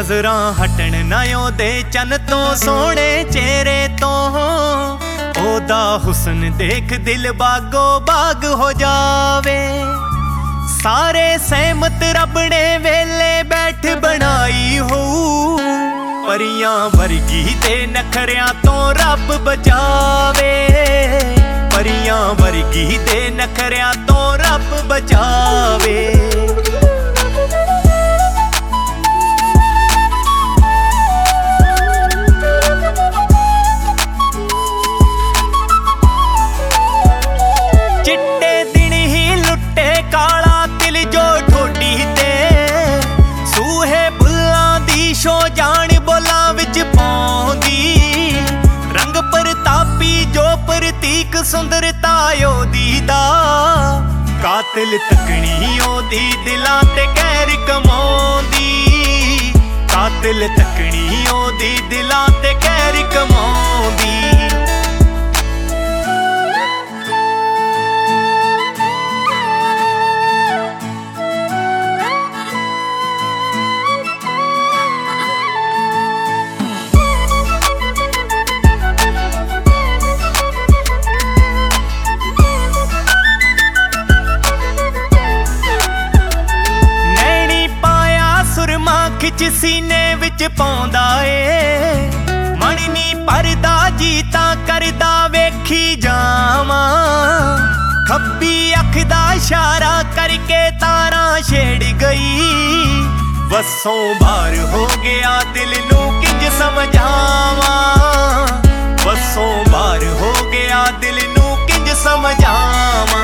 ਨਜ਼ਰਾਂ ਹਟਣ ਨਾ ਉਹਦੇ ਚੰਨ ਤੋਂ, ਸੋਹਣੇ ਚਿਹਰੇ ਤੋਂ। ਉਹਦਾ ਹੁਸਨ ਦੇਖ ਦਿਲ ਬਾਗੋ ਬਾਗ ਹੋ ਜਾਵੇ। ਸਾਰੇ ਸਹਿਮਤ ਰੱਬ ਨੇ ਵੇਲੇ ਬੈਠ ਬਣਾਈ ਹੋਊ। ਪਰੀਆਂ ਵਰਗੀ ਤੇ ਨਖਰਿਆਂ ਤੋਂ ਰੱਬ ਬਚਾਵੇ। ਪਰੀਆਂ ਵਰਗੀ ਤੇ ਨਖਰਿਆਂ ਤੋਂ ਰੱਬ ਬਚਾਵੇ। ਚਿੱਟੇ ਦਿਨ ਹੀ ਲੁੱਟੇ ਕਾਲਾ ਤਿਲ ਜੋ ਠੋਡੀ ਤੇ। ਸੂਹੇ ਬੁੱਲਾਂ ਦੀ ਸ਼ੋ ਜਾਣ ਬੋਲਾਂ ਵਿੱਚ ਪਾਉਂਦੀ। ਰੰਗ ਪ੍ਰਤਾਪੀ ਜੋ ਪ੍ਰਤੀਕ ਸੁੰਦਰਤਾ ਉਹਦੀ ਦਾ। ਕਾਤਿਲ ਤੱਕਣੀ ਉਹਦੀ ਦਿਲਾਂ ਤੇ ਕਹਿਰ ਕਮਾਉਂਦੀ। ਕਾਤਿਲ ਤੱਕਣੀ ਉਹਦੀ ਦਿਲਾਂ ਤੇ ਕਹਿਰ ਕਮਾਉਂਦੀ। ਖਿੱਚ ਸੀਨੇ ਵਿੱਚ ਪਾਉਂਦਾ ਏ। ਮਨ ਨੀ ਭਰਦਾ ਜੀ ਤਾਂ ਕਰਦਾ ਵੇਖੀ ਜਾਵਾਂ। ਖੱਬੀ ਅੱਖ ਦਾ ਇਸ਼ਾਰਾ ਕਰਕੇ ਤਾਰਾਂ ਛੇੜ ਗਈ। ਵੱਸੋਂ ਬਾਹਰ ਹੋ ਗਿਆ ਦਿਲ ਨੂੰ ਕਿੰਜ ਸਮਝਾਵਾਂ। ਵੱਸੋਂ ਬਾਹਰ ਹੋ ਗਿਆ ਦਿਲ ਨੂੰ ਕਿੰਜ ਸਮਝਾਵਾਂ।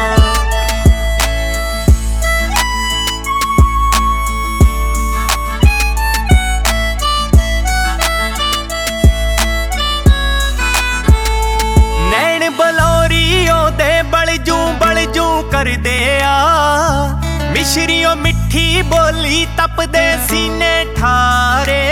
ਬਲੌਰੀ ਉਹਦੇ ਬਲਜੂ ਕਰਦੇ ਆ। ਮਿਸ਼ਰੀਓ ਮਿੱਠੀ ਬੋਲੀ ਤਪਦੇ ਸੀਨੇ ਠਾਰੇ।